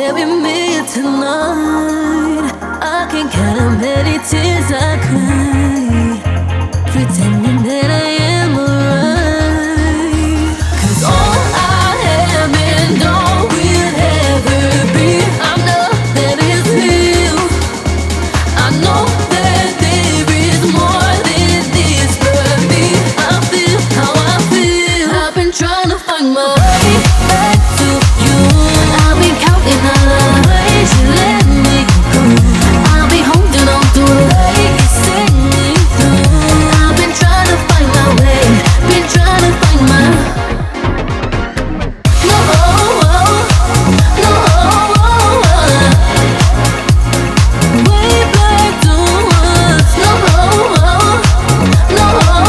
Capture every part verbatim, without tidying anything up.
carry me tonight. I can't count how many tears I cry, pretending that I am alright. 'Cause all I have and all will ever be, I know that it's real. I know that there is more than this, but me, I feel how I feel. I've been trying to find my way back to you. I've been counting all the ways you let me go. I'll be holding on to the way you send me through. I've been trying to find my way, been trying to find my no, no, way back to us. No, no,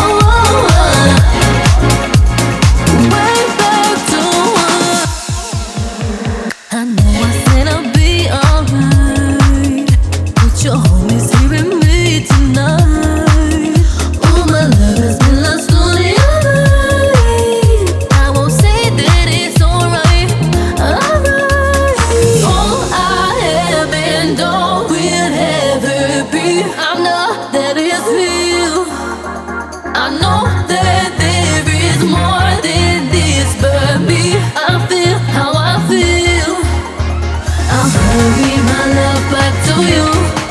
way back to us. I know I said I'll be alright, but your homies hearing me tonight. All my love has been lost on the other night. I won't say that it's alright, alright. All I have and all will ever be, I know that it's real. I know that there is more than this, but me, I feel how I feel. I'll hurry my love back to you.